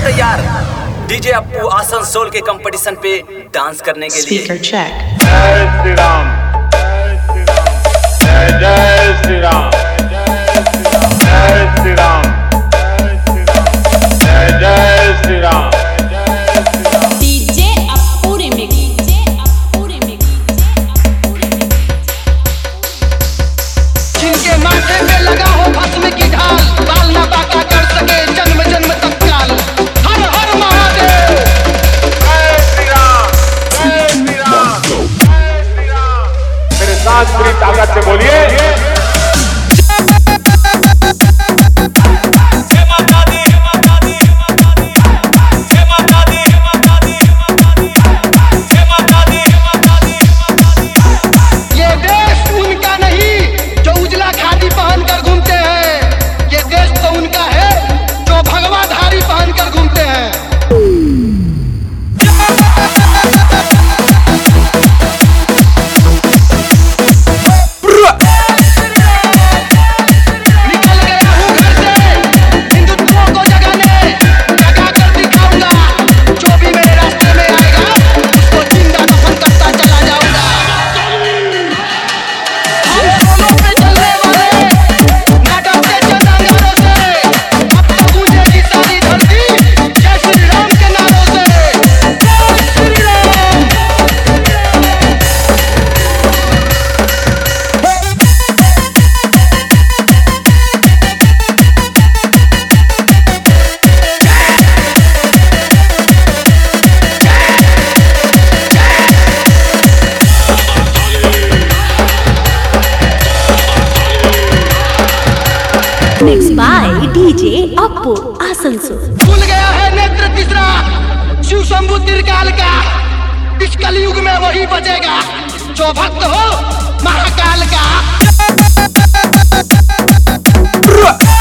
तैयार डीजे अप्पू आसनसोल के कंपटीशन पे डांस करने के लिए। Speaker check. जय श्री राम, जय श्री राम, जय श्री राम, जय श्री राम। डीजे अप्पू रिमिक्स, जिनके माथे में लगा हो भस्म की ढाल, बाल ना बाका कर सके जन्म जन्म तक काल। हर हर महादेव। जय श्री राम, जय श्री राम, जय श्री राम। मेरे साथ पूरी ताकत से बोलिए। Mixed by DJ Appu Asansol. खुल गया है नेत्र तीसरा शिव शंभु त्रिकाल का। इस कलयुग में वही बचेगा जो भक्त हो महाकाल का।